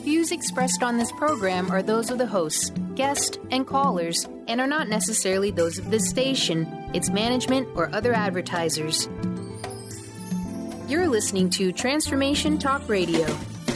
Views expressed on this program are those of the hosts, guests, and callers, and are not necessarily those of this station, its management, or other advertisers. You're listening to Transformation Talk Radio.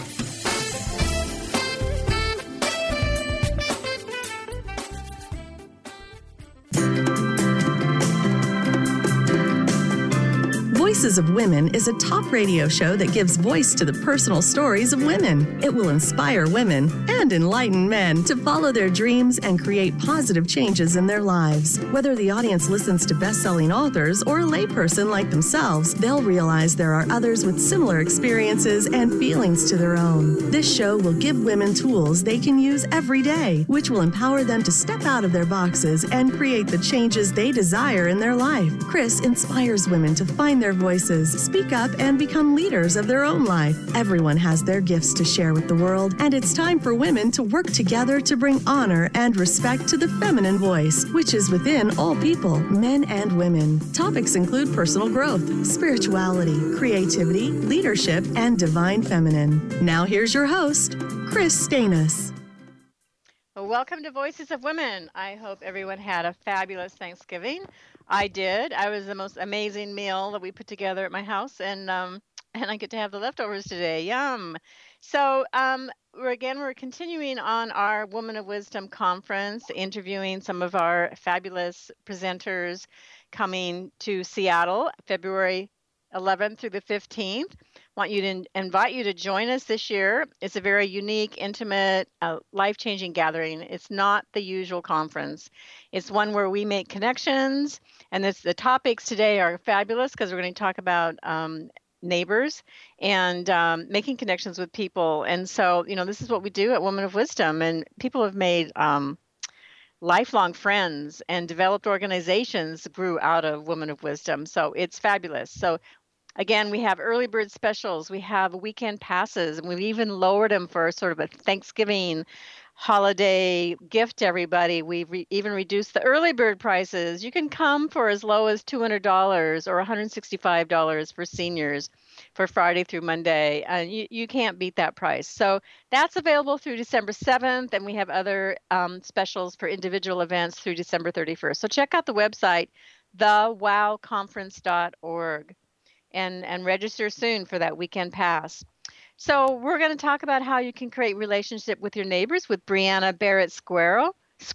Voices of Women is a talk radio show that gives voice to the personal stories of women. It will inspire women and enlighten men to follow their dreams and create positive changes in their lives. Whether the audience listens to best-selling authors or a layperson like themselves, they'll realize there are others with similar experiences and feelings to their own. This show will give women tools they can use every day, which will empower them to step out of their boxes and create the changes they desire in their life. Chris inspires women to find their voices, speak up, and become leaders of their own life. Everyone has their gifts to share with the world, and it's time for women to work together to bring honor and respect to the feminine voice, which is within all people, men and women. Topics include personal growth, spirituality, creativity, leadership, and divine feminine. Now here's your host, Chris Stanis. Well, welcome to Voices of Women. I hope everyone had a fabulous Thanksgiving. I did. I was the most amazing meal that we put together at my house, and I get to have the leftovers today. Yum. So we're continuing on our Woman of Wisdom conference, interviewing some of our fabulous presenters coming to Seattle, February 11th through the 15th. Invite you to join us this year. It's a very unique, intimate, life-changing gathering. It's not the usual conference. It's one where we make connections, and the topics today are fabulous because we're going to talk about neighbors and making connections with people. And so, this is what we do at Women of Wisdom, and people have made lifelong friends and developed organizations grew out of Women of Wisdom. So it's fabulous. So again, we have early bird specials. We have weekend passes, and we've even lowered them for sort of a Thanksgiving holiday gift to everybody. We've even reduced the early bird prices. You can come for as low as $200 or $165 for seniors for Friday through Monday. You can't beat that price. So that's available through December 7th, and we have other specials for individual events through December 31st. So check out the website, thewowconference.org. And register soon for that weekend pass. So we're going to talk about how you can create relationship with your neighbors with Brianna Barrett Squirrel.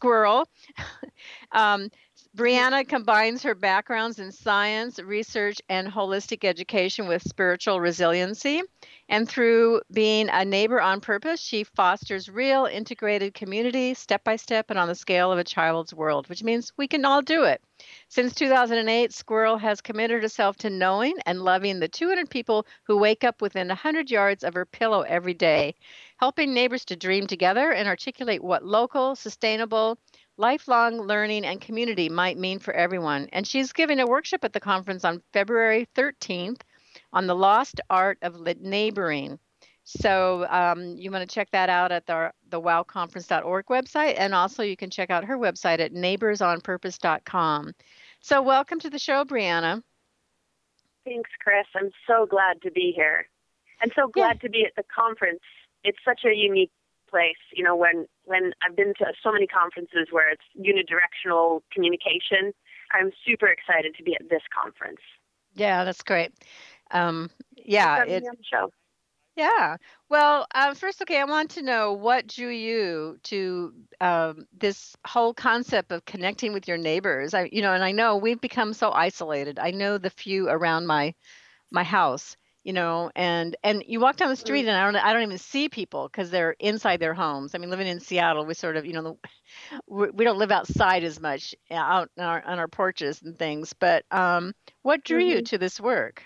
Brianna combines her backgrounds in science, research, and holistic education with spiritual resiliency. And through being a neighbor on purpose, she fosters real integrated community, step by step, and on the scale of a child's world, which means we can all do it. Since 2008, Squirrel has committed herself to knowing and loving the 200 people who wake up within 100 yards of her pillow every day, helping neighbors to dream together and articulate what local, sustainable, lifelong learning and community might mean for everyone. And she's giving a workshop at the conference on February 13th on the lost art of neighboring. So you want to check that out at the wowconference.org website. And also you can check out her website at neighborsonpurpose.com. So welcome to the show, Brianna. Thanks, Chris. I'm so glad to be here. And so glad to be at the conference. It's such a unique place. When I've been to so many conferences where it's unidirectional communication, I'm super excited to be at this conference. Yeah, that's great. It's on the show. Yeah. Well, first, I want to know what drew you to this whole concept of connecting with your neighbors. And I know we've become so isolated. I know the few around my house, and you walk down the street and I don't even see people because they're inside their homes. I mean, living in Seattle, we sort of, we don't live outside as much out on our porches and things. But what drew you to this work?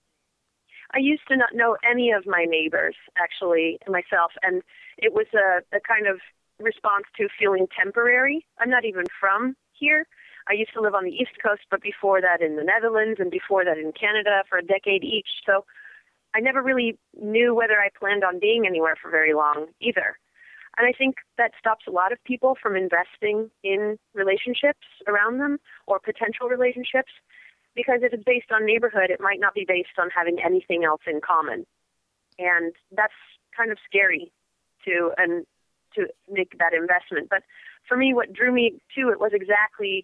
I used to not know any of my neighbors, actually, myself, and it was a kind of response to feeling temporary. I'm not even from here. I used to live on the East Coast, but before that in the Netherlands and before that in Canada for a decade each. So I never really knew whether I planned on being anywhere for very long either. And I think that stops a lot of people from investing in relationships around them or potential relationships. Because if it's based on neighborhood, it might not be based on having anything else in common. And that's kind of scary to and to make that investment. But for me, what drew me to it was exactly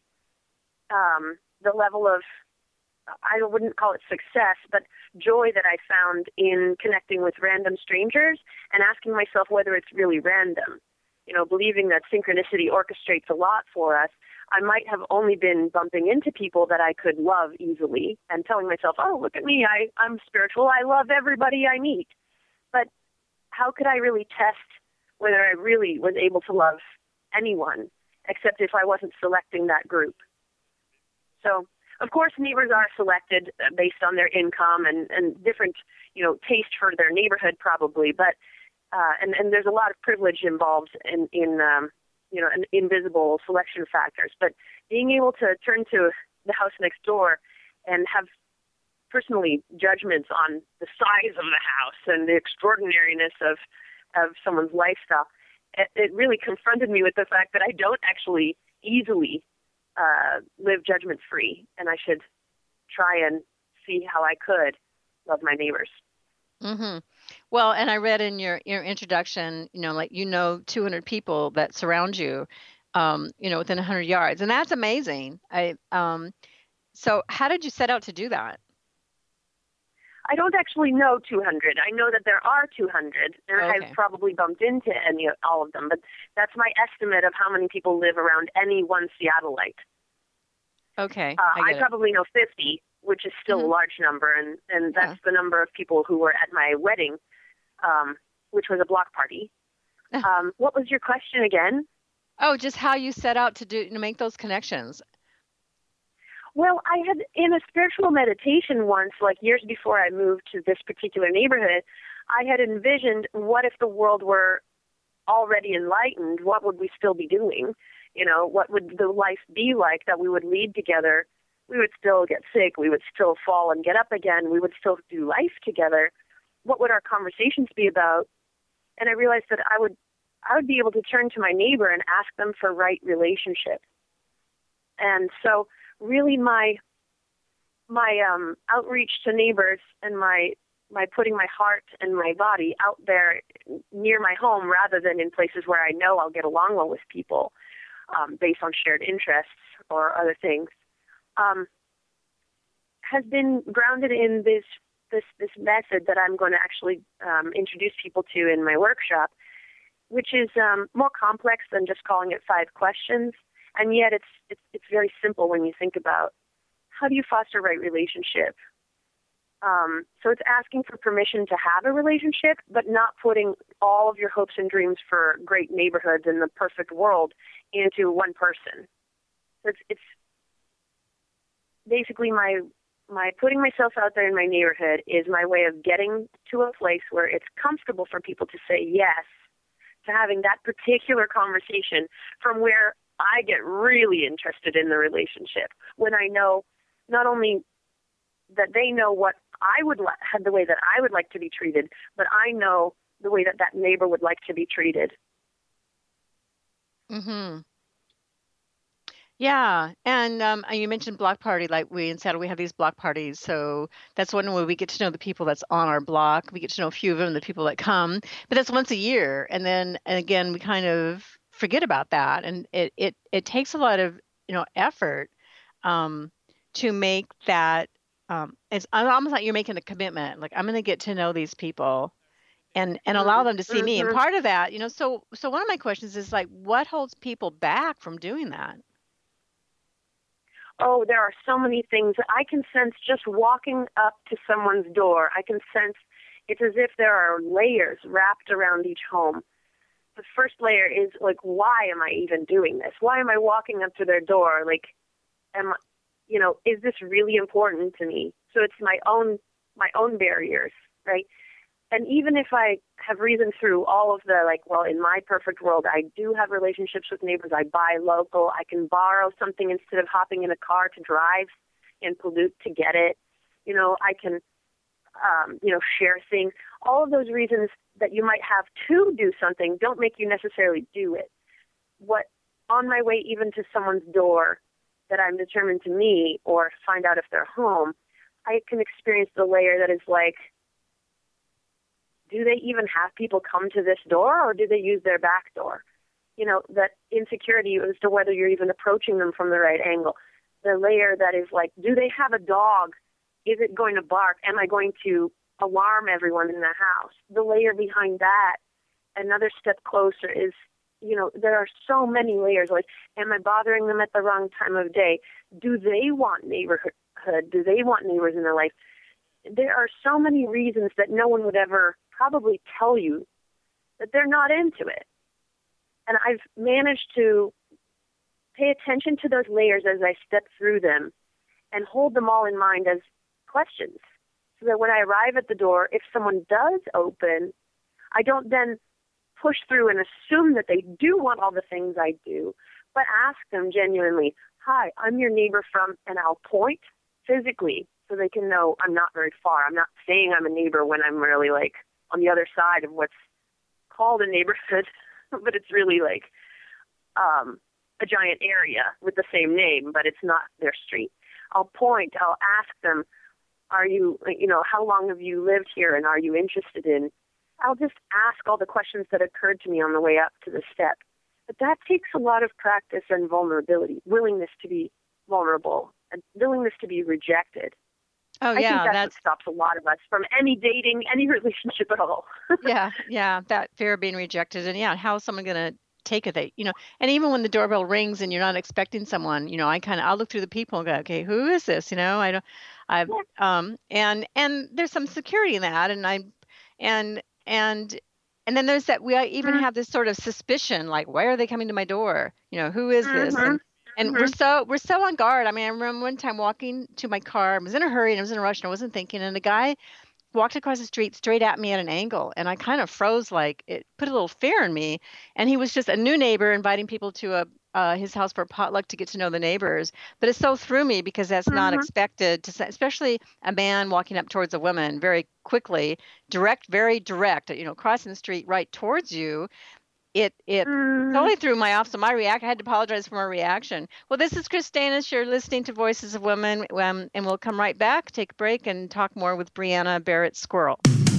the level of, I wouldn't call it success, but joy that I found in connecting with random strangers and asking myself whether it's really random. You know, believing that synchronicity orchestrates a lot for us. I might have only been bumping into people that I could love easily and telling myself, oh, look at me, I'm spiritual, I love everybody I meet. But how could I really test whether I really was able to love anyone, except if I wasn't selecting that group? So, of course, neighbors are selected based on their income and different, taste for their neighborhood probably, but and there's a lot of privilege involved in an invisible selection factors. But being able to turn to the house next door and have personally judgments on the size of the house and the extraordinariness of someone's lifestyle, it really confronted me with the fact that I don't actually easily live judgment-free, and I should try and see how I could love my neighbors. Mm-hmm. Well, and I read in your introduction, 200 people that surround you, within 100 yards, and that's amazing. So how did you set out to do that? I don't actually know 200. I know that there are 200, and Okay. I've probably bumped into all of them, but that's my estimate of how many people live around any one Seattleite. Okay, I probably know 50, which is still a large number, and that's the number of people who were at my wedding, which was a block party. What was your question again? Oh, just how you set out to make those connections. Well, I had, in a spiritual meditation once, like years before I moved to this particular neighborhood, I had envisioned, what if the world were already enlightened? What would we still be doing? What would the life be like that we would lead together? We would still get sick. We would still fall and get up again. We would still do life together. What would our conversations be about? And I realized that I would be able to turn to my neighbor and ask them for right relationship. And so really my outreach to neighbors and my putting my heart and my body out there near my home rather than in places where I know I'll get along well with people based on shared interests or other things, has been grounded in this method that I'm going to actually introduce people to in my workshop, which is more complex than just calling it 5 questions. And yet it's very simple when you think about how do you foster right relationship. So it's asking for permission to have a relationship, but not putting all of your hopes and dreams for great neighborhoods and the perfect world into one person. It's basically my putting myself out there in my neighborhood is my way of getting to a place where it's comfortable for people to say yes to having that particular conversation, from where I get really interested in the relationship, when I know not only that they know what I would the way that I would like to be treated, but I know the way that neighbor would like to be treated. Mm-hmm. Yeah, and you mentioned block party. Like we in Seattle, we have these block parties. So that's one way we get to know the people that's on our block. We get to know a few of them, the people that come. But that's once a year, and again we kind of forget about that. And it takes a lot of effort to make that. It's almost like you're making a commitment. Like, I'm going to get to know these people and allow them to see me. And part of that, so one of my questions is, like, what holds people back from doing that? Oh, there are so many things. I can sense just walking up to someone's door. I can sense it's as if there are layers wrapped around each home. The first layer is, like, why am I even doing this? Why am I walking up to their door? Like, is this really important to me? So it's my own barriers, right? And even if I have reasoned through all of the, in my perfect world, I do have relationships with neighbors. I buy local. I can borrow something instead of hopping in a car to drive and pollute to get it. I can, share things. All of those reasons that you might have to do something don't make you necessarily do it. What, on my way even to someone's door that I'm determined to meet or find out if they're home, I can experience the layer that is like, do they even have people come to this door, or do they use their back door? You know, that insecurity as to whether you're even approaching them from the right angle. The layer that is like, do they have a dog? Is it going to bark? Am I going to alarm everyone in the house? The layer behind that, another step closer, is, you know, there are so many layers. Like, am I bothering them at the wrong time of day? Do they want neighborhood? Do they want neighbors in their life? There are so many reasons that no one would ever probably tell you that they're not into it. And I've managed to pay attention to those layers as I step through them and hold them all in mind as questions, so that when I arrive at the door, if someone does open, I don't then push through and assume that they do want all the things I do, but ask them genuinely, hi, I'm your neighbor from, and I'll point physically so they can know I'm not very far. I'm not saying I'm a neighbor when I'm really like on the other side of what's called a neighborhood, but it's really like a giant area with the same name, but it's not their street. I'll point, I'll ask them, are you, you know, how long have you lived here, and are you interested in? I'll just ask all the questions that occurred to me on the way up to the step. But that takes a lot of practice and vulnerability, willingness to be vulnerable, and willingness to be rejected. Oh, I yeah, think that's what stops a lot of us from any dating, any relationship at all. yeah, that fear of being rejected, and how is someone going to take it? And even when the doorbell rings and you're not expecting someone, I'll look through the people and go, okay, who is this? And there's some security in that, and then there's that we even have this sort of suspicion, like, why are they coming to my door? Who is this? And we're so on guard. I mean, I remember one time walking to my car. I was in a hurry and I was in a rush and I wasn't thinking. And a guy walked across the street straight at me at an angle, and I kind of froze. Like, it put a little fear in me. And he was just a new neighbor inviting people to his house for a potluck to get to know the neighbors. But it so threw me because that's not expected to, especially a man walking up towards a woman very quickly, very direct. Crossing the street right towards you. It totally threw me off. So I had to apologize for my reaction. Well, this is Chris Stanis. You're listening to Voices of Women, and we'll come right back, take a break, and talk more with Brianna Barrett Squirrel.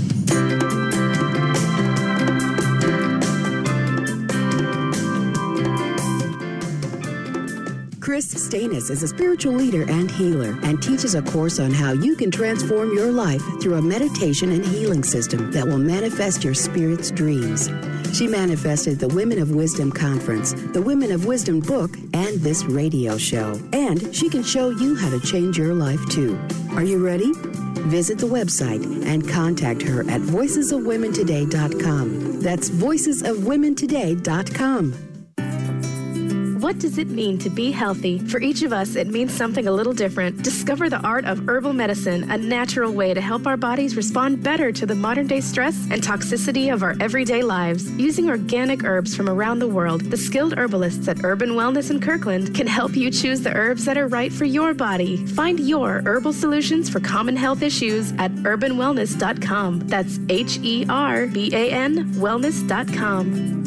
Chris Stanis is a spiritual leader and healer, and teaches a course on how you can transform your life through a meditation and healing system that will manifest your spirit's dreams. She manifested the Women of Wisdom Conference, the Women of Wisdom book, and this radio show. And she can show you how to change your life too. Are you ready? Visit the website and contact her at voicesofwomentoday.com. That's voicesofwomentoday.com. What does it mean to be healthy? For each of us, it means something a little different. Discover the art of herbal medicine, a natural way to help our bodies respond better to the modern-day stress and toxicity of our everyday lives. Using organic herbs from around the world, the skilled herbalists at Urban Wellness in Kirkland can help you choose the herbs that are right for your body. Find your herbal solutions for common health issues at urbanwellness.com. That's HERBAN wellness.com.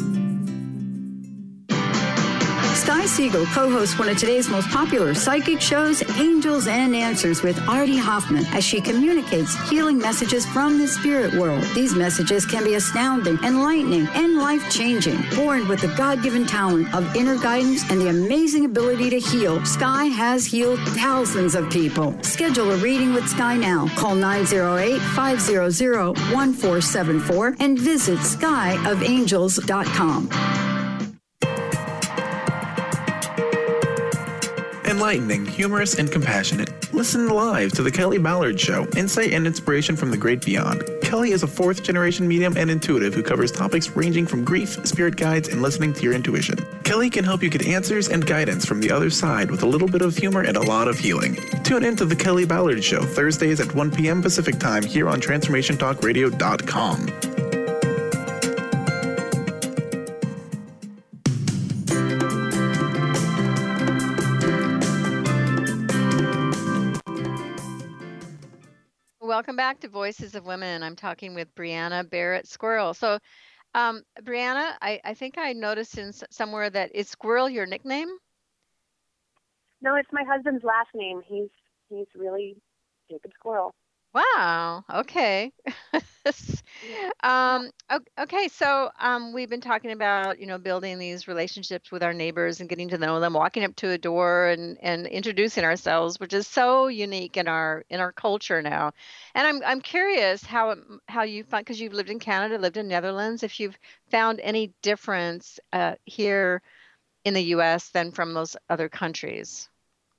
Sky Siegel co-hosts one of today's most popular psychic shows, Angels and Answers, with Artie Hoffman, as she communicates healing messages from the spirit world. These messages can be astounding, enlightening, and life-changing. Born with the God-given talent of inner guidance and the amazing ability to heal, Sky has healed thousands of people. Schedule a reading with Sky now. Call 908-500-1474 and visit skyofangels.com. Enlightening, humorous, and compassionate. Listen live to The Kelly Ballard Show, insight and inspiration from the great beyond. Kelly is a fourth-generation medium and intuitive who covers topics ranging from grief, spirit guides, and listening to your intuition. Kelly can help you get answers and guidance from the other side with a little bit of humor and a lot of healing. Tune in to The Kelly Ballard Show, Thursdays at 1 p.m. Pacific Time here on TransformationTalkRadio.com. Welcome back to Voices of Women. I'm talking with Brianna Barrett Squirrel. So, Brianna, I think I noticed somewhere that is Squirrel your nickname? No, it's my husband's last name. He's really Jacob Squirrel. Wow. Okay. Okay. So, we've been talking about, building these relationships with our neighbors and getting to know them, walking up to a door and introducing ourselves, which is so unique in our culture now. And I'm curious how you find, because you've lived in Canada, lived in Netherlands, if you've found any difference here in the U.S. than from those other countries.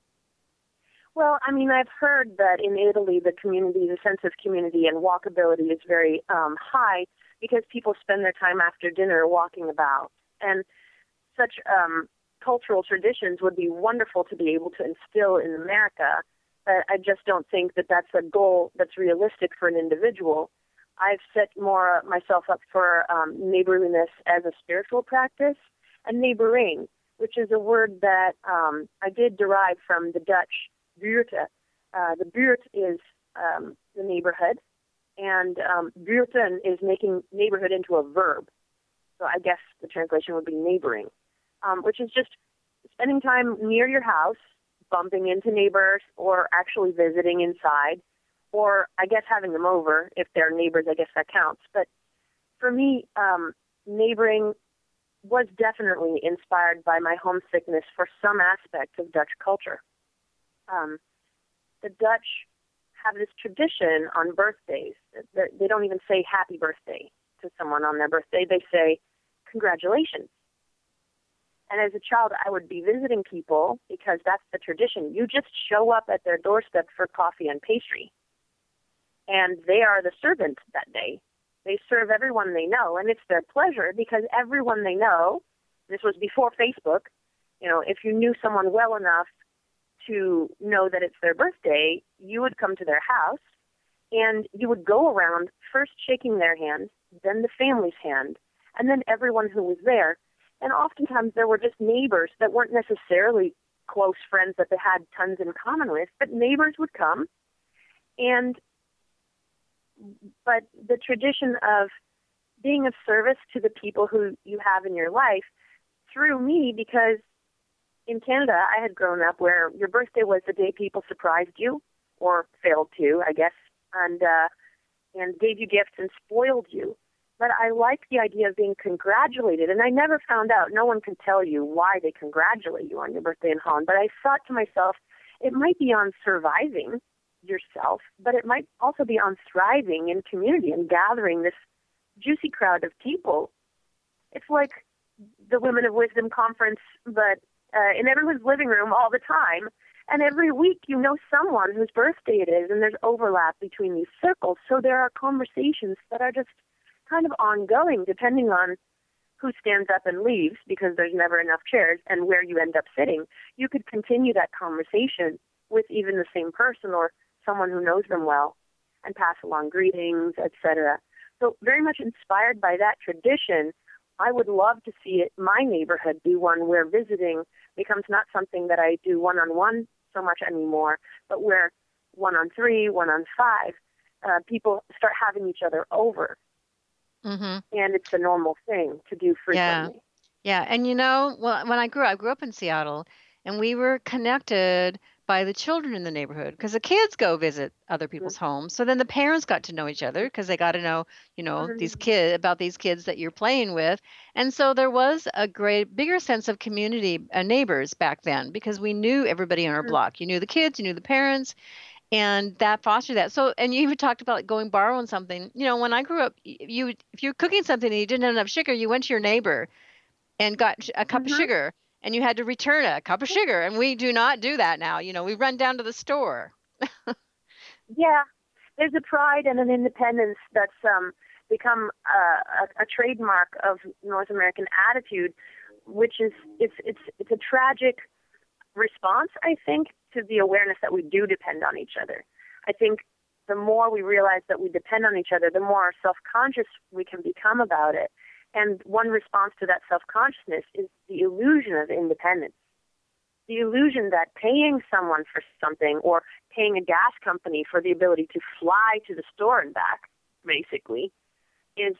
Well, I mean, I've heard that in Italy, the sense of community and walkability is very high because people spend their time after dinner walking about. And such cultural traditions would be wonderful to be able to instill in America. But I just don't think that that's a goal that's realistic for an individual. I've set more myself up for neighborliness as a spiritual practice, and neighboring, which is a word that I did derive from the Dutch buurt. The buurt is the neighborhood, and buurten is making neighborhood into a verb. So I guess the translation would be neighboring, which is just spending time near your house, bumping into neighbors, or actually visiting inside, or I guess having them over. If they're neighbors, I guess that counts. But for me, neighboring was definitely inspired by my homesickness for some aspects of Dutch culture. The Dutch have this tradition on birthdays. They don't even say happy birthday to someone on their birthday. They say congratulations. And as a child, I would be visiting people because that's the tradition. You just show up at their doorstep for coffee and pastry. And they are the servants that day. They serve everyone they know, and it's their pleasure because everyone they know, this was before Facebook, if you knew someone well enough to know that it's their birthday, you would come to their house and you would go around first shaking their hand, then the family's hand, and then everyone who was there. And oftentimes there were just neighbors that weren't necessarily close friends that they had tons in common with, but neighbors would come. But the tradition of being of service to the people who you have in your life threw me because in Canada, I had grown up where your birthday was the day people surprised you, or failed to, I guess, and gave you gifts and spoiled you. But I like the idea of being congratulated, and I never found out. No one can tell you why they congratulate you on your birthday in Holland. But I thought to myself, it might be on surviving yourself, but it might also be on thriving in community and gathering this juicy crowd of people. It's like the Women of Wisdom conference, but in everyone's living room all the time. And every week you know someone whose birthday it is, and there's overlap between these circles. So there are conversations that are just kind of ongoing depending on who stands up and leaves because there's never enough chairs and where you end up sitting. You could continue that conversation with even the same person or someone who knows them well and pass along greetings, etc. So very much inspired by that tradition, I would love to see my neighborhood be one where visiting becomes not something that I do one-on-one so much anymore, but where 1-on-3, 1-on-5, people start having each other over. Mm-hmm. And it's a normal thing to do frequently. Yeah. And well, when I grew up in Seattle, and we were connected by the children in the neighborhood because the kids go visit other people's homes. So then the parents got to know each other because they got to know, these kids that you're playing with. And so there was a bigger sense of community, neighbors back then because we knew everybody on our block. You knew the kids, you knew the parents, and that fostered that. So, and you even talked about going borrowing something. When I grew up, if you're cooking something and you didn't have enough sugar, you went to your neighbor and got a cup of sugar. And you had to return a cup of sugar. And we do not do that now. We run down to the store. Yeah. There's a pride and an independence that's become a trademark of North American attitude, which is it's a tragic response, I think, to the awareness that we do depend on each other. I think the more we realize that we depend on each other, the more self-conscious we can become about it. And one response to that self-consciousness is the illusion of independence. The illusion that paying someone for something or paying a gas company for the ability to fly to the store and back, basically, is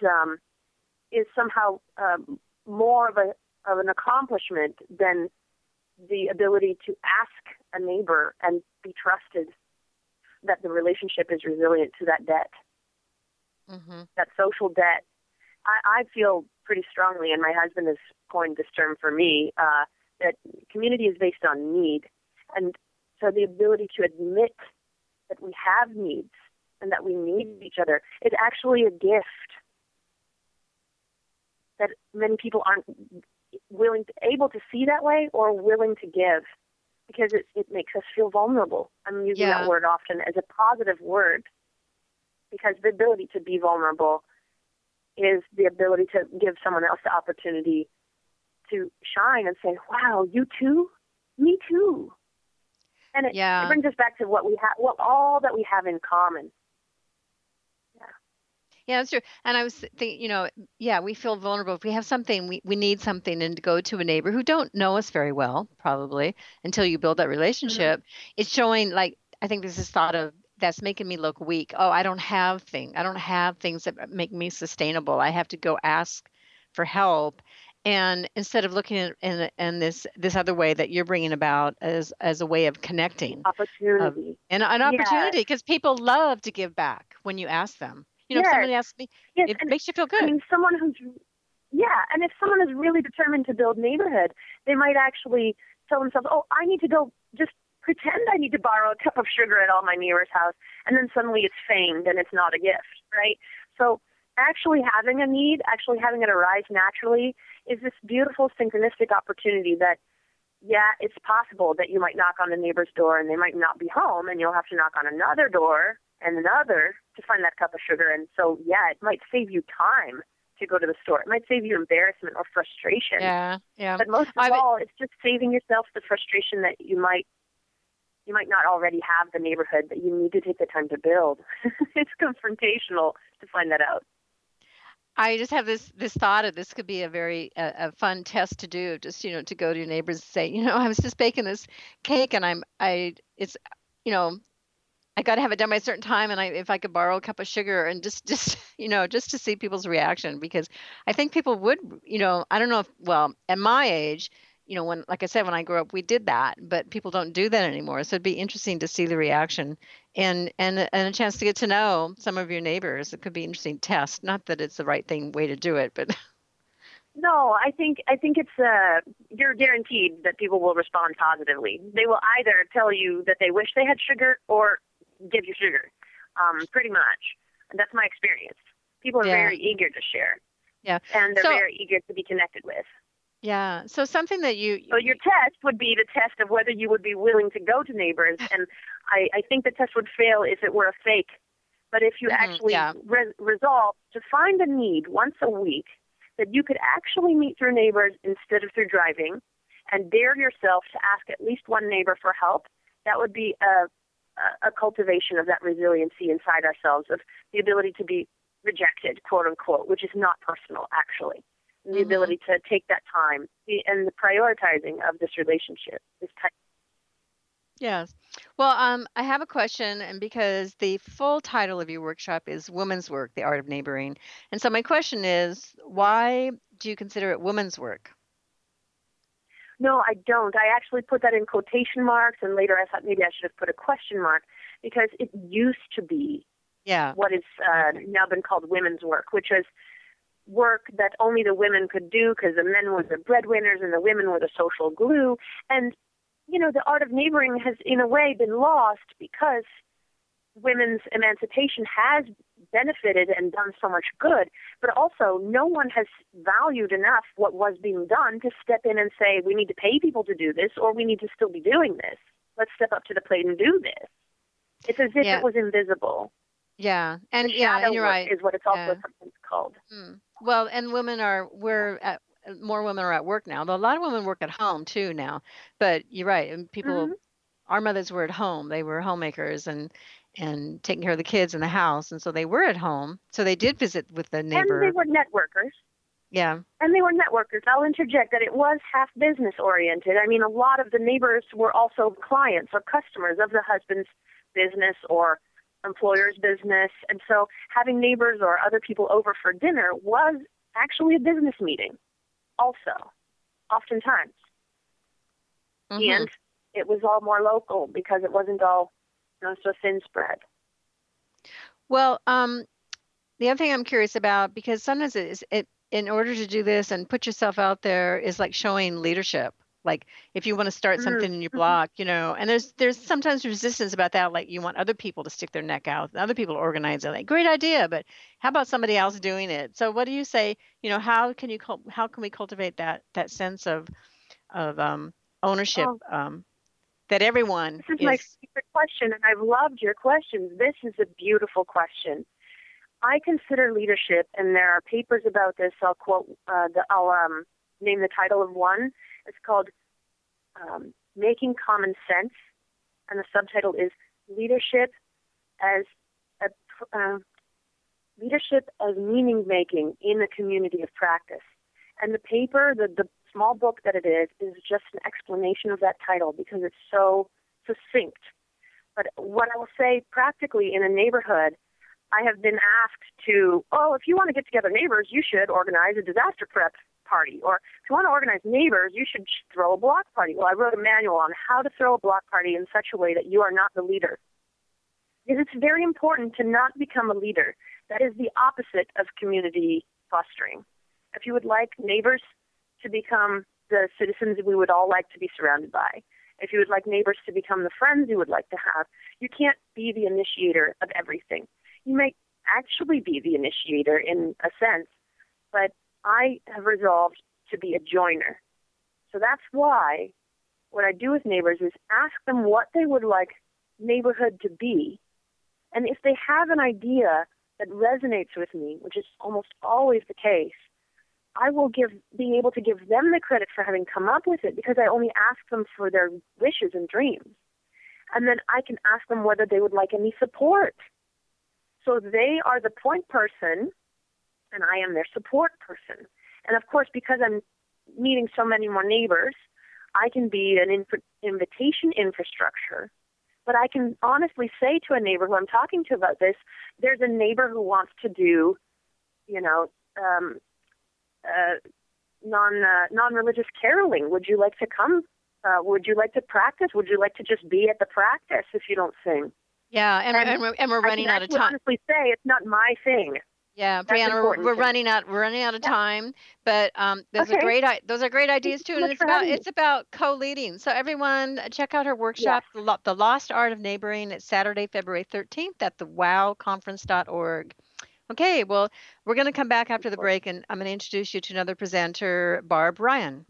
somehow more of an accomplishment than the ability to ask a neighbor and be trusted. that the relationship is resilient to that debt, that social debt. I feel pretty strongly, and my husband has coined this term for me, that community is based on need. And so the ability to admit that we have needs and that we need each other is actually a gift that many people aren't able to see that way or willing to give, because it makes us feel vulnerable. I'm using that word often as a positive word, because the ability to be vulnerable is the ability to give someone else the opportunity to shine and say, wow, you too? Me too. And it brings us back to what we have, all that we have in common. Yeah, that's true. And I was thinking, we feel vulnerable. If we have something, we need something, and to go to a neighbor who don't know us very well, probably, until you build that relationship, it's showing, like, I think this is thought of, that's making me look weak. Oh, I don't have things that make me sustainable. I have to go ask for help. And instead of looking at in this other way that you're bringing about as a way of connecting. Opportunity. And an opportunity, because people love to give back when you ask them. If somebody asks me, it makes you feel good. I mean, and if someone is really determined to build neighborhood, they might actually tell themselves, oh, I need to go just pretend I need to borrow a cup of sugar at all my neighbor's house, and then suddenly it's feigned and it's not a gift, right? So actually having a need, actually having it arise naturally, is this beautiful synchronistic opportunity that, it's possible that you might knock on the neighbor's door and they might not be home, and you'll have to knock on another door and another to find that cup of sugar. And so, it might save you time to go to the store. It might save you embarrassment or frustration. Yeah. But most of all, it's just saving yourself the frustration that you might not already have the neighborhood that you need to take the time to build. It's confrontational to find that out. I just have this thought of this could be a very a fun test to do. Just to go to your neighbors and say, I was just baking this cake, and it's I got to have it done by a certain time, and if I could borrow a cup of sugar, and just to see people's reaction, because I think people would, I don't know if, at my age, when, like I said, when I grew up, we did that, but people don't do that anymore. So it'd be interesting to see the reaction and a chance to get to know some of your neighbors. It could be an interesting test. Not that it's the right way to do it, but. No, I think it's you're guaranteed that people will respond positively. They will either tell you that they wish they had sugar or give you sugar, pretty much. And that's my experience. People are very eager to share. Yeah. And they're very eager to be connected with. Yeah. So something that So your test would be the test of whether you would be willing to go to neighbors. And I think the test would fail if it were a fake. But if you actually resolve to find a need once a week that you could actually meet through neighbors instead of through driving, and dare yourself to ask at least one neighbor for help, that would be a cultivation of that resiliency inside ourselves, of the ability to be rejected, quote unquote, which is not personal, actually. And the ability to take that time and the prioritizing of this relationship. Yes. Well, I have a question, and because the full title of your workshop is Women's Work, The Art of Neighboring. And so my question is, why do you consider it women's work? No, I don't. I actually put that in quotation marks, and later I thought maybe I should have put a question mark, because it used to be what is now been called women's work, which is work that only the women could do because the men were the breadwinners and the women were the social glue. And, the art of neighboring has, in a way, been lost because women's emancipation has benefited and done so much good, but also no one has valued enough what was being done to step in and say, we need to pay people to do this, or we need to still be doing this. Let's step up to the plate and do this. It's as if it was invisible. Yeah, and and you're right. Is what it's also sometimes called. Well, and more women are at work now. Though a lot of women work at home too now. But you're right. And people, our mothers were at home. They were homemakers and taking care of the kids in the house, and so they were at home. So they did visit with the neighbor. And they were networkers. Yeah. And they were networkers. I'll interject that it was half business oriented. I mean, a lot of the neighbors were also clients or customers of the husband's business or employer's business. And so having neighbors or other people over for dinner was actually a business meeting also, oftentimes. And it was all more local because it wasn't all so thin spread. Well, the other thing I'm curious about, because sometimes it in order to do this and put yourself out there is like showing leadership. Like if you want to start something in your block, and there's sometimes resistance about that. Like you want other people to stick their neck out, and other people to organize it. Like great idea, but how about somebody else doing it? So what do you say? How can we cultivate that sense of ownership that everyone This is my favorite question, and I've loved your questions. This is a beautiful question. I consider leadership, and there are papers about this. I'll quote. I'll name the title of one. It's called Making Common Sense, and the subtitle is Leadership as Meaning Making in a Community of Practice. And the paper, the small book that it is just an explanation of that title because it's so succinct. But what I will say practically in a neighborhood, I have been asked to, if you want to get together neighbors, you should organize a disaster prep party. Or if you want to organize neighbors, you should throw a block party. Well, I wrote a manual on how to throw a block party in such a way that you are not the leader. Because it's very important to not become a leader. That is the opposite of community fostering. If you would like neighbors to become the citizens we would all like to be surrounded by, if you would like neighbors to become the friends you would like to have, you can't be the initiator of everything. You may actually be the initiator in a sense, but I have resolved to be a joiner. So that's why what I do with neighbors is ask them what they would like neighborhood to be. And if they have an idea that resonates with me, which is almost always the case, I will be able to give them the credit for having come up with it because I only ask them for their wishes and dreams. And then I can ask them whether they would like any support. So they are the point person, and I am their support person. And of course, because I'm meeting so many more neighbors, I can be an invitation infrastructure. But I can honestly say to a neighbor who I'm talking to about this, there's a neighbor who wants to do, non-religious caroling. Would you like to come? Would you like to practice? Would you like to just be at the practice if you don't sing? Yeah, and we're running out of time. I can honestly say it's not my thing. Yeah, Brianna, we're running out of time, but those are great ideas too, and it's about co-leading. So everyone, check out her workshop, The Lost Art of Neighboring. It's Saturday, February 13th at the wowconference.org. Okay, well, we're going to come back after the break, and I'm going to introduce you to another presenter, Barb Ryan.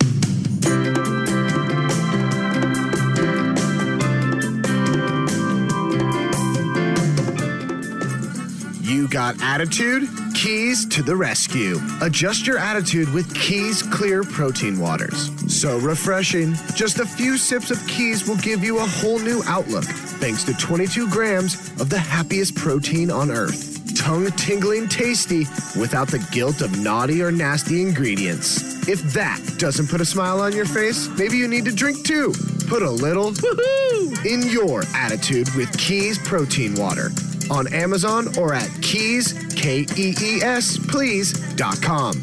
You got attitude? Keys to the rescue. Adjust your attitude with Keys Clear Protein Waters. So refreshing. Just a few sips of Keys will give you a whole new outlook, thanks to 22 grams of the happiest protein on earth. Tongue-tingling tasty without the guilt of naughty or nasty ingredients. If that doesn't put a smile on your face, maybe you need to drink too. Put a little woohoo in your attitude with Keys Protein Water. On Amazon or at Keys, Kees, please.com.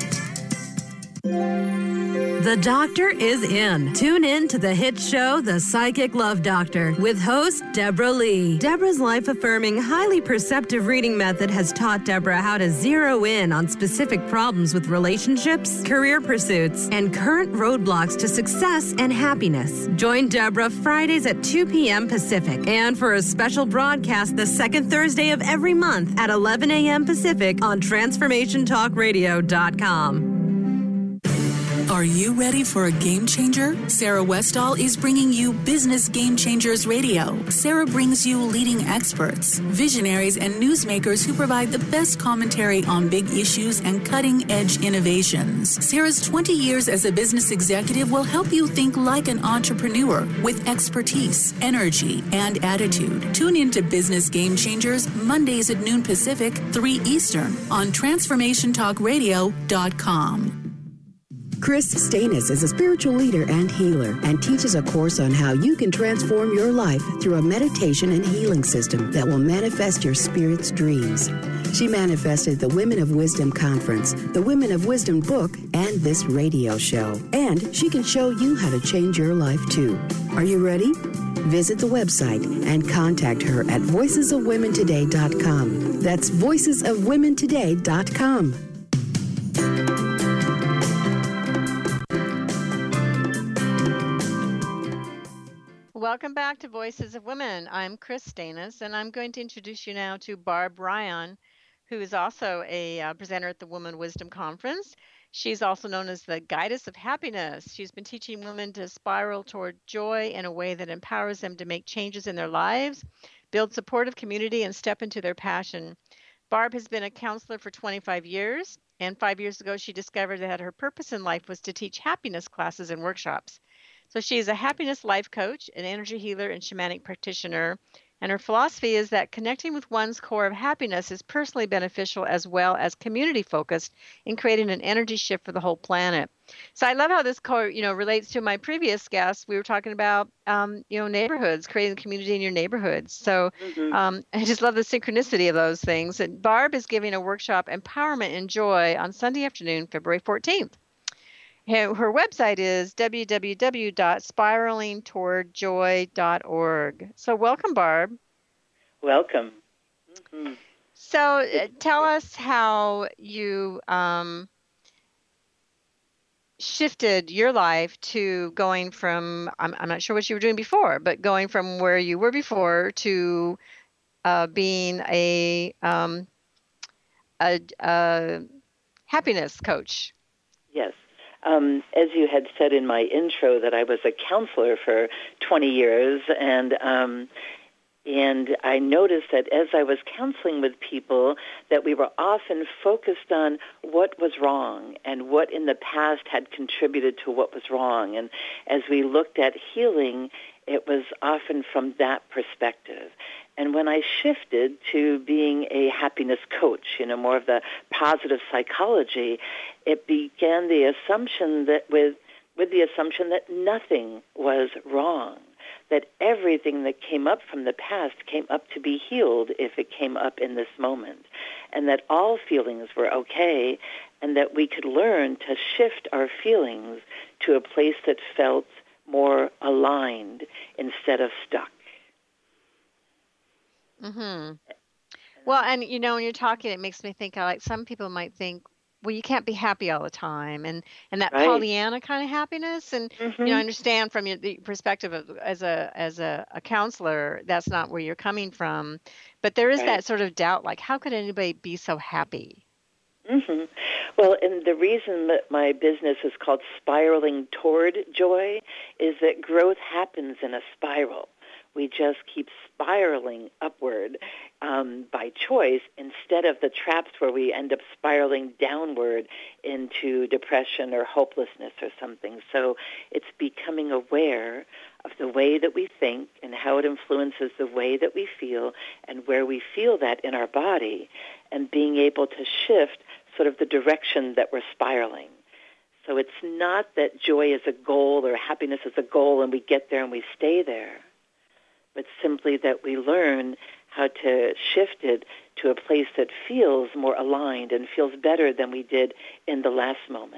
The doctor is in. Tune in to the hit show, The Psychic Love Doctor, with host Deborah Lee. Deborah's life-affirming, highly perceptive reading method has taught Deborah how to zero in on specific problems with relationships, career pursuits, and current roadblocks to success and happiness. Join Deborah Fridays at 2 p.m. Pacific, and for a special broadcast the second Thursday of every month at 11 a.m. Pacific on TransformationTalkRadio.com. Are you ready for a game changer? Sarah Westall is bringing you Business Game Changers Radio. Sarah brings you leading experts, visionaries, and newsmakers who provide the best commentary on big issues and cutting-edge innovations. Sarah's 20 years as a business executive will help you think like an entrepreneur with expertise, energy, and attitude. Tune in to Business Game Changers Mondays at noon Pacific, 3 Eastern on TransformationTalkRadio.com. Chris Stanis is a spiritual leader and healer and teaches a course on how you can transform your life through a meditation and healing system that will manifest your spirit's dreams. She manifested the Women of Wisdom Conference, the Women of Wisdom book, and this radio show. And she can show you how to change your life too. Are you ready? Visit the website and contact her at voicesofwomentoday.com. That's voicesofwomentoday.com. Welcome back to Voices of Women. I'm Chris Stanis, and I'm going to introduce you now to Barb Ryan, who is also a presenter at the Woman Wisdom Conference. She's also known as the Goddess of Happiness. She's been teaching women to spiral toward joy in a way that empowers them to make changes in their lives, build supportive community, and step into their passion. Barb has been a counselor for 25 years, and 5 years ago she discovered that her purpose in life was to teach happiness classes and workshops. So she's a happiness life coach, an energy healer, and shamanic practitioner. And her philosophy is that connecting with one's core of happiness is personally beneficial as well as community focused in creating an energy shift for the whole planet. So I love how this relates to my previous guest. We were talking about neighborhoods, creating community in your neighborhoods. So I just love the synchronicity of those things. And Barb is giving a workshop, Empowerment and Joy, on Sunday afternoon, February 14th. Her website is www.spiralingtowardjoy.org. So welcome, Barb. Welcome. So tell us how you shifted your life to going from, I'm not sure what you were doing before, but going from where you were before to being a happiness coach. Yes. As you had said in my intro, that I was a counselor for 20 years, and I noticed that as I was counseling with people, that we were often focused on what was wrong and what in the past had contributed to what was wrong. And as we looked at healing, it was often from that perspective. And when I shifted to being a happiness coach, more of the positive psychology, it began the assumption that with the assumption that nothing was wrong, that everything that came up from the past came up to be healed if it came up in this moment, and that all feelings were okay, and that we could learn to shift our feelings to a place that felt more aligned instead of stuck. Mm-hmm. Well, and when you're talking, it makes me think like some people might think, well, you can't be happy all the time, and that Right. Pollyanna kind of happiness. And I understand from the perspective of as a counselor, that's not where you're coming from, but there is Right. that sort of doubt, like how could anybody be so happy? Mm-hmm. Well, and the reason that my business is called Spiraling Toward Joy is that growth happens in a spiral. We just keep spiraling upward by choice instead of the traps where we end up spiraling downward into depression or hopelessness or something. So it's becoming aware of the way that we think and how it influences the way that we feel and where we feel that in our body, and being able to shift sort of the direction that we're spiraling. So it's not that joy is a goal or happiness is a goal and we get there and we stay there, but simply that we learn how to shift it to a place that feels more aligned and feels better than we did in the last moment.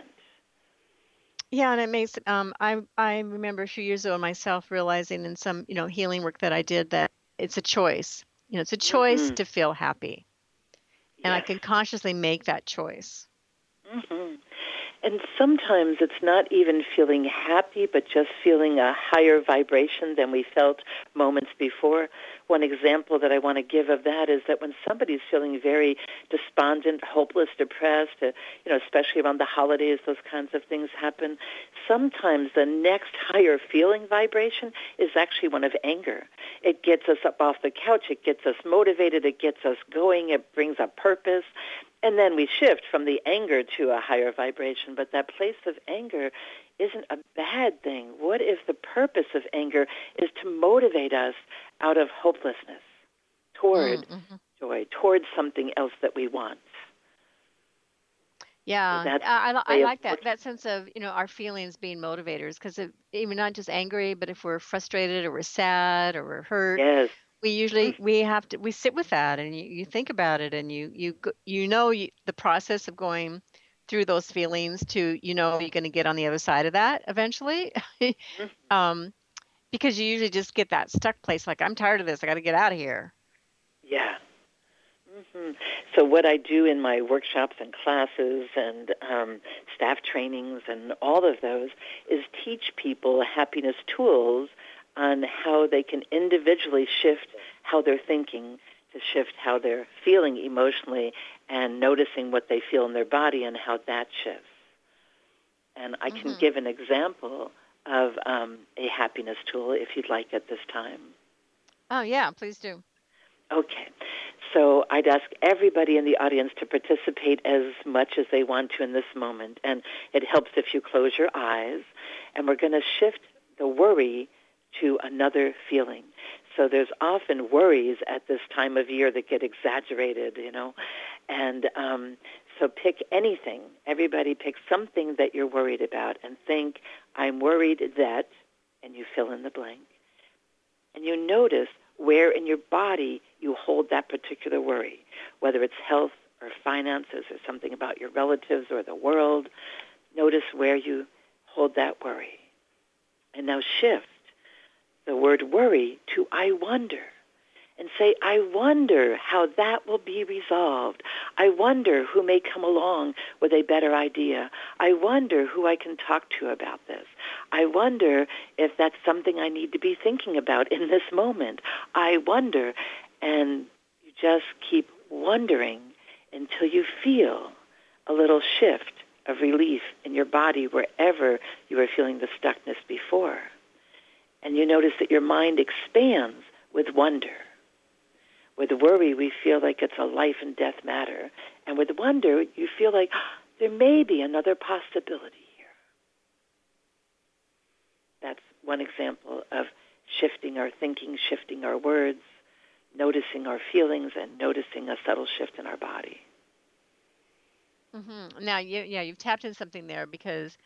Yeah, and it makes I remember a few years ago myself realizing in some healing work that I did that it's a choice. It's a choice to feel happy, and I can consciously make that choice. Mm-hmm. And sometimes it's not even feeling happy, but just feeling a higher vibration than we felt moments before. One example that I want to give of that is that when somebody's feeling very despondent, hopeless, depressed, especially around the holidays, those kinds of things happen, sometimes the next higher feeling vibration is actually one of anger. It gets us up off the couch. It gets us motivated. It gets us going. It brings up purpose. And then we shift from the anger to a higher vibration. But that place of anger isn't a bad thing. What if the purpose of anger is to motivate us out of hopelessness toward joy, toward something else that we want? Yeah, So I like that sense of our feelings being motivators, because even not just angry, but if we're frustrated or we're sad or we're hurt, yes. we usually we sit with that, and you think about it, and the process of going through those feelings to you're going to get on the other side of that eventually, because you usually just get that stuck place, like, I'm tired of this, I got to get out of here. Yeah. So what I do in my workshops and classes and staff trainings and all of those is teach people happiness tools on how they can individually shift how they're thinking, to shift how they're feeling emotionally, and noticing what they feel in their body and how that shifts. And I can give an example of a happiness tool if you'd like at this time. Oh, yeah, please do. Okay. So I'd ask everybody in the audience to participate as much as they want to in this moment. And it helps if you close your eyes. And we're going to shift the worry to another feeling. So there's often worries at this time of year that get exaggerated, And so pick anything. Everybody pick something that you're worried about and think, I'm worried that, and you fill in the blank. And you notice where in your body you hold that particular worry, whether it's health or finances or something about your relatives or the world. Notice where you hold that worry. And now shift the word worry to I wonder. And say, I wonder how that will be resolved. I wonder who may come along with a better idea. I wonder who I can talk to about this. I wonder if that's something I need to be thinking about in this moment. I wonder. And you just keep wondering until you feel a little shift of relief in your body wherever you were feeling the stuckness before. And you notice that your mind expands with wonder. With worry, we feel like it's a life and death matter. And with wonder, you feel like there may be another possibility here. That's one example of shifting our thinking, shifting our words, noticing our feelings, and noticing a subtle shift in our body. Now, you've tapped in something there, because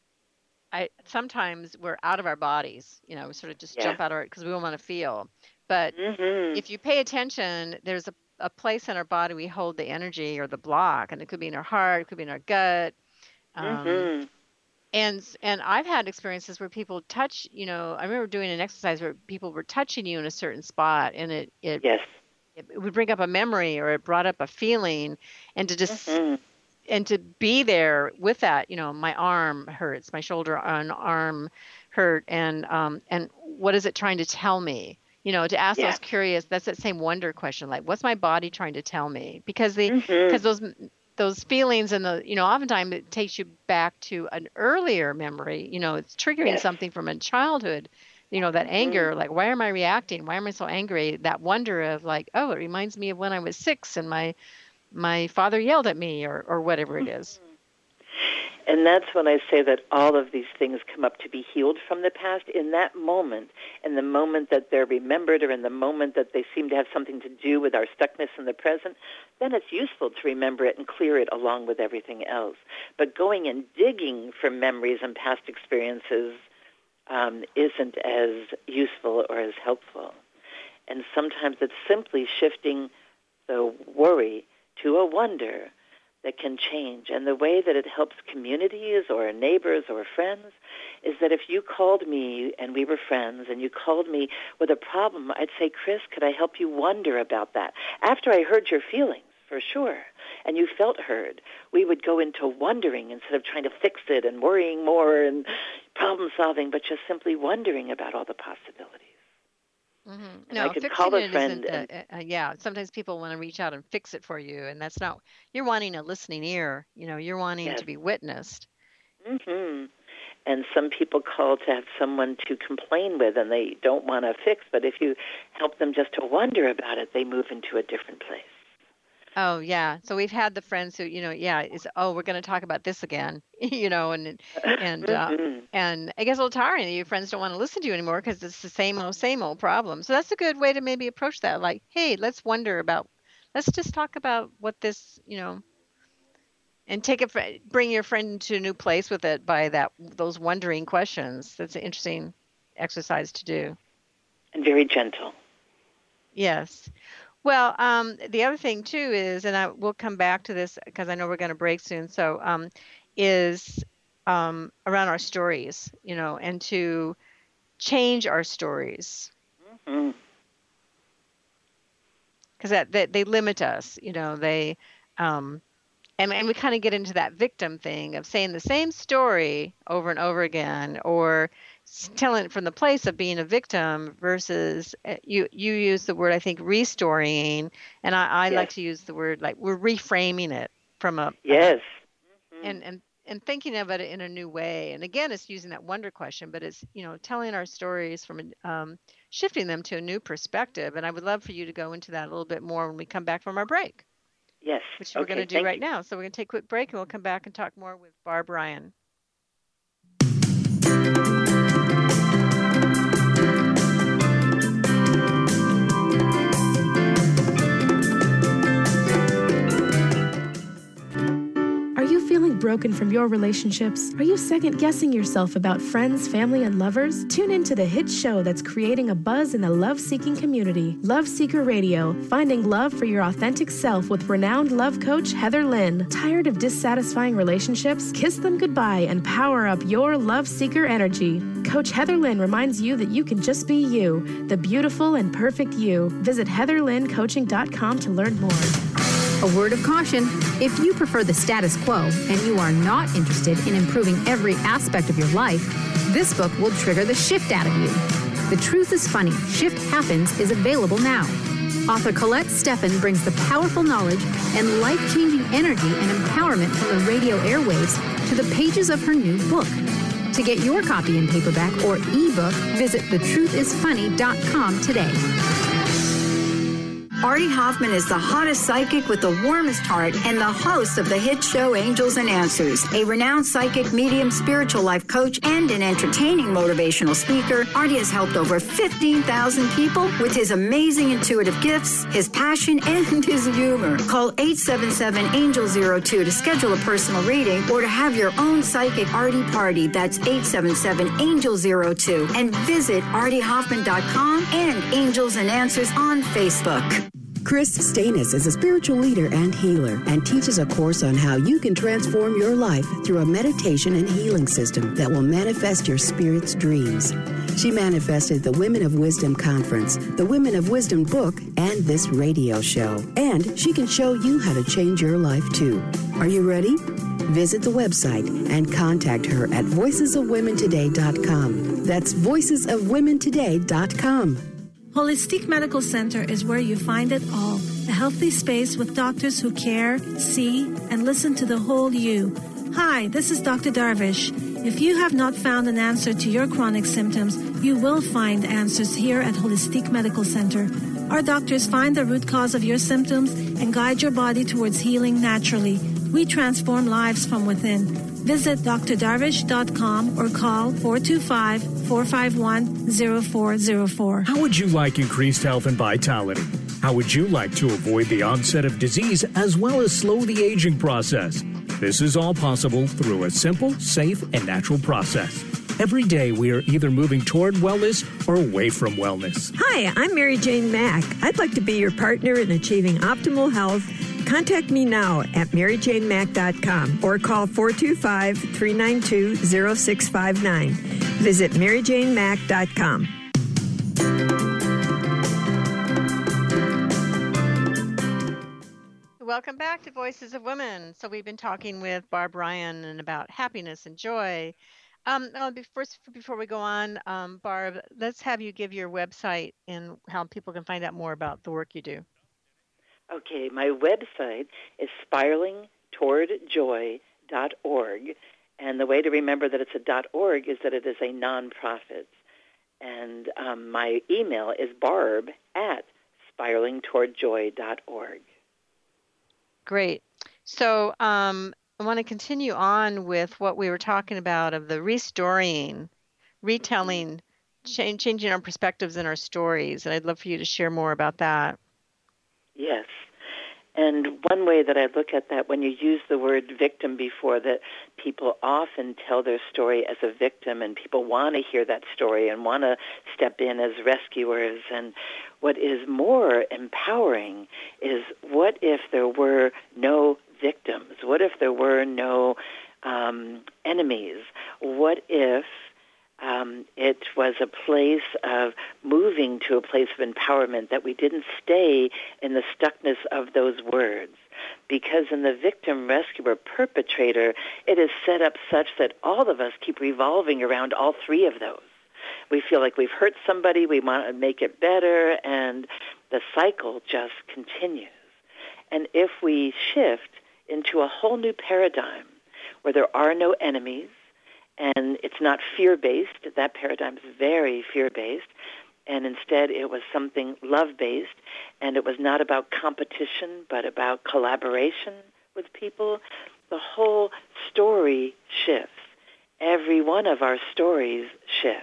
sometimes we're out of our bodies, we sort of just jump out of it because we don't want to feel. But if you pay attention, there's a place in our body we hold the energy or the block, and it could be in our heart, it could be in our gut. And I've had experiences where people touch, I remember doing an exercise where people were touching you in a certain spot, and it would bring up a memory, or it brought up a feeling, and to just and to be there with that, my arm hurts, my shoulder and arm hurt, and what is it trying to tell me? To ask those curious, that's that same wonder question, like, what's my body trying to tell me? Because those feelings and oftentimes it takes you back to an earlier memory. It's triggering something from a childhood. That anger, like, why am I reacting? Why am I so angry? That wonder of like, oh, it reminds me of when I was 6 and my father yelled at me, or whatever it is. And that's when I say that all of these things come up to be healed from the past in that moment, in the moment that they're remembered, or in the moment that they seem to have something to do with our stuckness in the present. Then it's useful to remember it and clear it along with everything else. But going and digging for memories and past experiences isn't as useful or as helpful. And sometimes it's simply shifting the worry to a wonder that can change. And the way that it helps communities or neighbors or friends is that if you called me and we were friends and you called me with a problem, I'd say, Chris, could I help you wonder about that? After I heard your feelings, for sure, and you felt heard, we would go into wondering instead of trying to fix it and worrying more and problem solving, but just simply wondering about all the possibilities. No, I could fixing call a it friend isn't. Sometimes people want to reach out and fix it for you, and that's not. You're wanting a listening ear. You're wanting to be witnessed. And some people call to have someone to complain with, and they don't want to fix. But if you help them just to wonder about it, they move into a different place. Oh, yeah. So we've had the friends who, we're going to talk about this again, and it gets a little tiring. Your friends don't want to listen to you anymore because it's the same old problem. So that's a good way to maybe approach that. Like, hey, let's just talk about what this, and bring your friend to a new place with it by those wondering questions. That's an interesting exercise to do. And very gentle. Yes. Well, the other thing too is, and we'll come back to this because I know we're going to break soon. So, is around our stories, and to change our stories. Mm-hmm. Because they limit us, they, and we kind of get into that victim thing of saying the same story over and over again, or telling it from the place of being a victim versus you use the word, I think, restoring, and I Yes. like to use the word, like, we're reframing it from a Yes. and thinking of it in a new way. And again, it's using that wonder question, but it's, telling our stories from shifting them to a new perspective. And I would love for you to go into that a little bit more when we come back from our break. Yes. Which we're going to do right now. So we're going to take a quick break, and we'll come back and talk more with Barb Ryan. Are you feeling broken from your relationships? Are you second-guessing yourself about friends, family, and lovers? Tune into the hit show that's creating a buzz in the love-seeking community, Love Seeker Radio, finding love for your authentic self with renowned love coach Heather Lynn. Tired of dissatisfying relationships? Kiss them goodbye and power up your love seeker energy. Coach Heather Lynn reminds you that you can just be you, the beautiful and perfect you. Visit heatherlynncoaching.com to learn more. A word of caution, if you prefer the status quo and you are not interested in improving every aspect of your life, this book will trigger the shift out of you. The Truth is Funny, Shift Happens is available now. Author Colette Steffen brings the powerful knowledge and life-changing energy and empowerment from the radio airwaves to the pages of her new book. To get your copy in paperback or ebook, visit thetruthisfunny.com today. Artie Hoffman is the hottest psychic with the warmest heart and the host of the hit show Angels and Answers. A renowned psychic, medium, spiritual life coach, and an entertaining motivational speaker, Artie has helped over 15,000 people with his amazing intuitive gifts, his passion, and his humor. Call 877-ANGEL-02 to schedule a personal reading or to have your own psychic Artie party. That's 877-ANGEL-02. And visit artiehoffman.com and Angels and Answers on Facebook. Chris Stanis is a spiritual leader and healer and teaches a course on how you can transform your life through a meditation and healing system that will manifest your spirit's dreams. She manifested the Women of Wisdom Conference, the Women of Wisdom book, and this radio show. And she can show you how to change your life too. Are you ready? Visit the website and contact her at voicesofwomentoday.com. That's voicesofwomentoday.com. Holistic Medical Center is where you find it all. A healthy space with doctors who care, see, and listen to the whole you. Hi, this is Dr. Darvish. If you have not found an answer to your chronic symptoms, you will find answers here at Holistic Medical Center. Our doctors find the root cause of your symptoms and guide your body towards healing naturally. We transform lives from within. Visit drdarvish.com or call 425-451-0404. How would you like increased health and vitality? How would you like to avoid the onset of disease as well as slow the aging process? This is all possible through a simple, safe, and natural process. Every day we are either moving toward wellness or away from wellness. Hi, I'm Mary Jane Mack. I'd like to be your partner in achieving optimal health. Contact me now at maryjanemack.com or call 425-392-0659. Visit maryjanemack.com. Welcome back to Voices of Women. So we've been talking with Barb Ryan and about happiness and joy. Before we go on, Barb, let's have you give your website and how people can find out more about the work you do. Okay, my website is spiralingtowardjoy.org, and the way to remember that it's a .org is that it is a nonprofit. And my email is barb@spiralingtowardjoy.org. Great. So I want to continue on with what we were talking about of the restoring, retelling, changing our perspectives and our stories, and I'd love for you to share more about that. Yes. And one way that I look at that, when you use the word victim before, that people often tell their story as a victim, and people want to hear that story and want to step in as rescuers. And what is more empowering is, what if there were no victims? What if there were no enemies? What if It was a place of moving to a place of empowerment, that we didn't stay in the stuckness of those words. Because in the victim, rescuer, perpetrator, it is set up such that all of us keep revolving around all three of those. We feel like we've hurt somebody, we want to make it better, and the cycle just continues. And if we shift into a whole new paradigm where there are no enemies, and it's not fear-based, that paradigm is very fear-based, and instead it was something love-based, and it was not about competition, but about collaboration with people, the whole story shifts. Every one of our stories shift.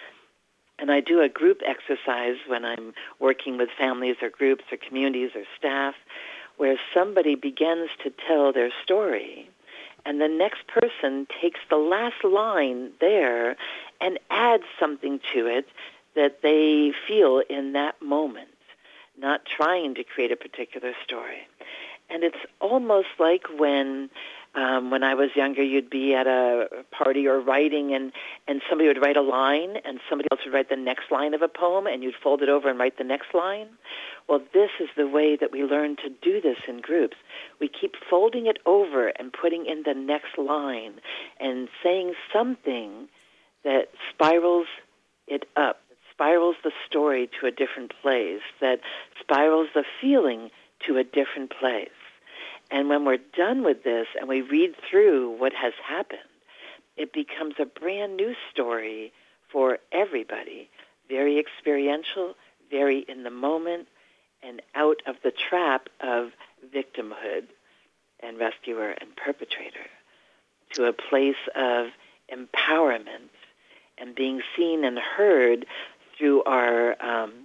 And I do a group exercise when I'm working with families or groups or communities or staff, where somebody begins to tell their story, and the next person takes the last line there and adds something to it that they feel in that moment, not trying to create a particular story. And it's almost like when I was younger, you'd be at a party or writing, and somebody would write a line, and somebody else would write the next line of a poem, and you'd fold it over and write the next line. Well, this is the way that we learn to do this in groups. We keep folding it over and putting in the next line and saying something that spirals it up, spirals the story to a different place, that spirals the feeling to a different place. And when we're done with this and we read through what has happened, it becomes a brand new story for everybody, very experiential, very in the moment, and out of the trap of victimhood and rescuer and perpetrator, to a place of empowerment and being seen and heard through our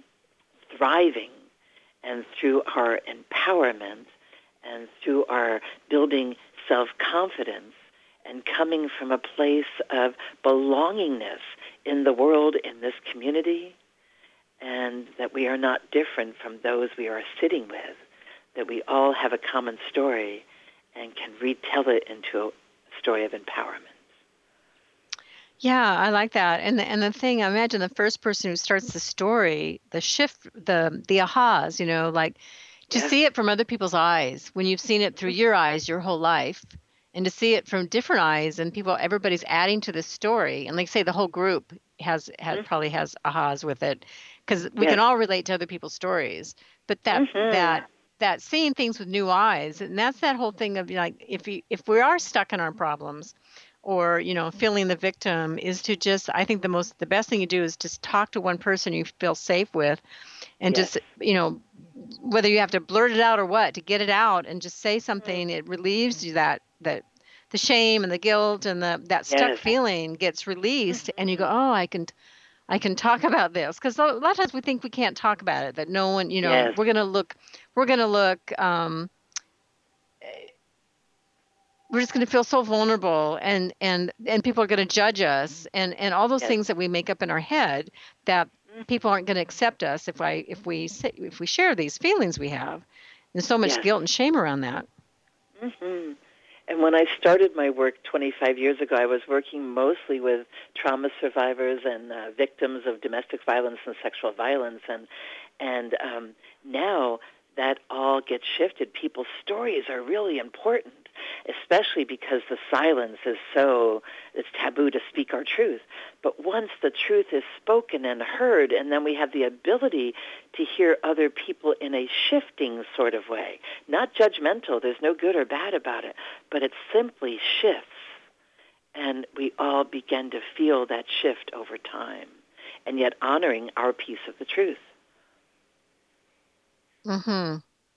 thriving and through our empowerment and through our building self-confidence and coming from a place of belongingness in the world, in this community, and that we are not different from those we are sitting with, that we all have a common story and can retell it into a story of empowerment. Yeah, I like that. And the thing, I imagine the first person who starts the story, the shift, the ahas, you know, like to see it from other people's eyes when you've seen it through your eyes your whole life, and to see it from different eyes, and everybody's adding to the story. And like say the whole group probably has ahas with it, because we can all relate to other people's stories. But that seeing things with new eyes, and that's that whole thing of like if we are stuck in our problems, or, you know, feeling the victim, is to just, I think the best thing you do is just talk to one person you feel safe with, and just, you know, whether you have to blurt it out or what, to get it out and just say something, it relieves you that the shame and the guilt and that stuck feeling gets released, and you go, oh, I can talk about this. Because a lot of times we think we can't talk about it, that no one, you know, we're going to look, we're just going to feel so vulnerable, and people are going to judge us, and all those things that we make up in our head, that people aren't going to accept us if we share these feelings we have. There's so much guilt and shame around that. Mm-hmm. And when I started my work 25 years ago, I was working mostly with trauma survivors and victims of domestic violence and sexual violence, and now that all gets shifted. People's stories are really important, especially because the silence is it's taboo to speak our truth. But once the truth is spoken and heard, and then we have the ability to hear other people in a shifting sort of way, not judgmental, there's no good or bad about it, but it simply shifts. And we all begin to feel that shift over time, and yet honoring our piece of the truth. Mm-hmm.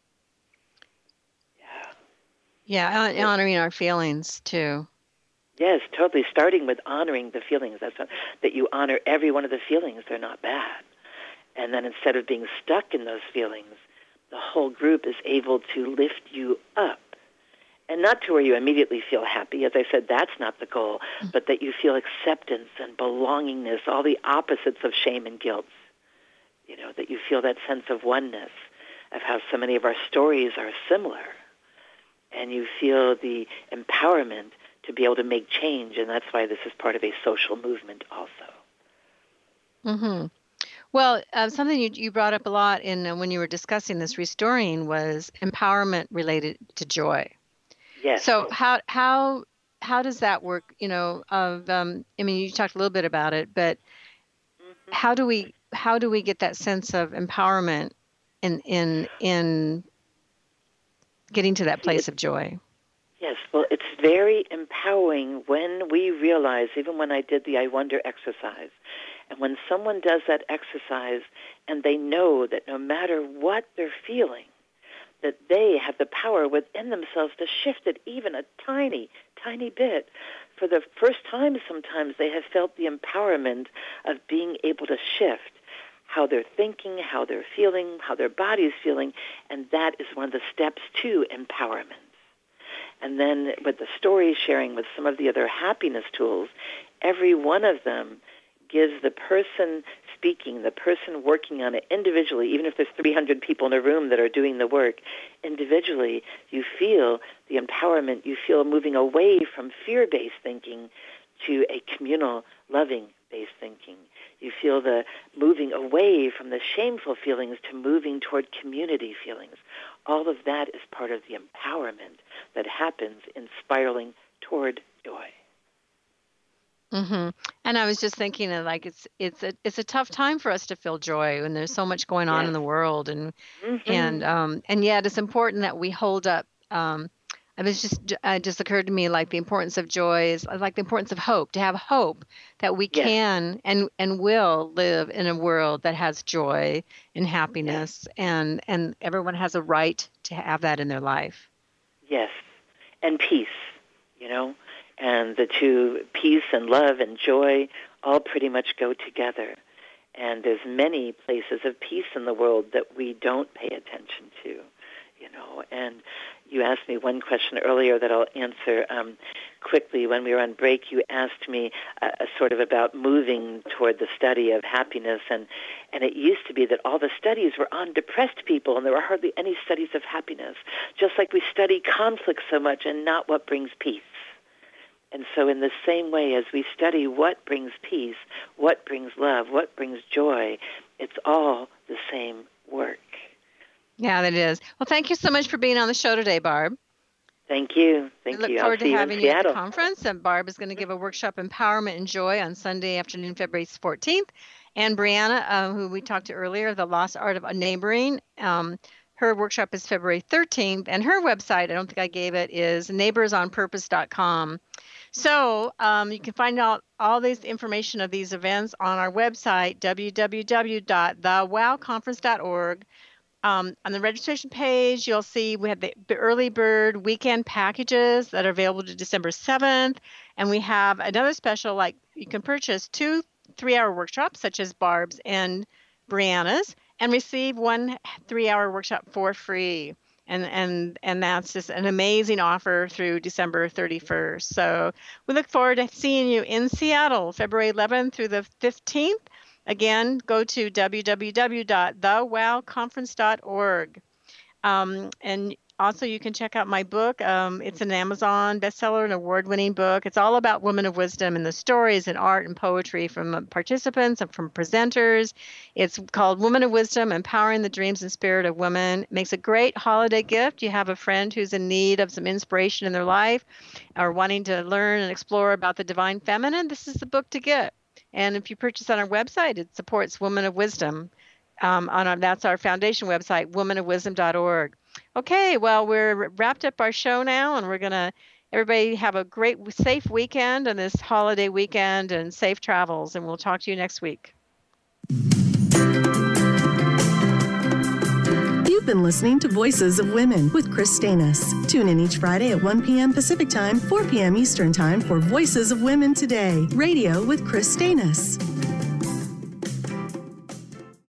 Yeah, honoring our feelings, too. Yes, totally. Starting with honoring the feelings. That you honor every one of the feelings. They're not bad. And then instead of being stuck in those feelings, the whole group is able to lift you up. And not to where you immediately feel happy. As I said, that's not the goal. But that you feel acceptance and belongingness, all the opposites of shame and guilt. You know, that you feel that sense of oneness, of how so many of our stories are similar. And you feel the empowerment to be able to make change, and that's why this is part of a social movement also. Mm-hmm. Well, something you brought up a lot in when you were discussing this restoring was empowerment related to joy. Yes. So how does that work? You talked a little bit about it, but how do we get that sense of empowerment in getting to that place of joy? Yes, well, it's very empowering when we realize, even when I did the I Wonder exercise, and when someone does that exercise and they know that no matter what they're feeling, that they have the power within themselves to shift it even a tiny, tiny bit. For the first time, sometimes they have felt the empowerment of being able to shift how they're thinking, how they're feeling, how their body's feeling, and that is one of the steps to empowerment. And then with the story sharing with some of the other happiness tools, every one of them gives the person speaking, the person working on it individually, even if there's 300 people in a room that are doing the work, individually, you feel the empowerment, you feel moving away from fear-based thinking to a communal, loving-based thinking. You feel the moving away from the shameful feelings to moving toward community feelings. All of that is part of the empowerment that happens in spiraling toward joy. Mm-hmm. And I was just thinking that, like, it's a tough time for us to feel joy when there's so much going on in the world, and yet it's important that we hold up. It just occurred to me, like, the importance of joy is like the importance of hope. To have hope that we can and will live in a world that has joy and happiness, and everyone has a right to have that in their life. Yes, and peace, and the two, peace and love and joy, all pretty much go together. And there's many places of peace in the world that we don't pay attention to, And you asked me one question earlier that I'll answer quickly. When we were on break, you asked me sort of about moving toward the study of happiness, and it used to be that all the studies were on depressed people, and there were hardly any studies of happiness, just like we study conflict so much and not what brings peace. And so in the same way as we study what brings peace, what brings love, what brings joy, it's all the same work. Yeah, that is. Well, thank you so much for being on the show today, Barb. Thank you. We look forward to having you at the conference. And Barb is going to give a workshop, Empowerment and Joy, on Sunday afternoon, February 14th. And Brianna, who we talked to earlier, The Lost Art of Neighboring, her workshop is February 13th. And her website, I don't think I gave it, is neighborsonpurpose.com. So you can find out all this information of these events on our website, www.thewowconference.org. On the registration page, you'll see we have the early bird weekend packages that are available to December 7th. And we have another special, like you can purchase 2 3-hour workshops, such as Barb's and Brianna's, and receive 1 3-hour workshop for free. And that's just an amazing offer through December 31st. So we look forward to seeing you in Seattle, February 11th through the 15th. Again, go to www.thewowconference.org. And also you can check out my book. It's an Amazon bestseller, an award-winning book. It's all about women of wisdom and the stories and art and poetry from participants and from presenters. It's called Women of Wisdom, Empowering the Dreams and Spirit of Women. It makes a great holiday gift. You have a friend who's in need of some inspiration in their life or wanting to learn and explore about the divine feminine. This is the book to get. And if you purchase on our website, it supports Women of Wisdom. That's our foundation website, womenofwisdom.org. Okay, well, we're wrapped up our show now, and we're going to everybody have a great, safe weekend and this holiday weekend and safe travels, and we'll talk to you next week. You've been listening to Voices of Women with Chris Stanis. Tune in each Friday at 1 p.m. Pacific Time, 4 p.m. Eastern Time for Voices of Women Today, radio with Chris Stanis.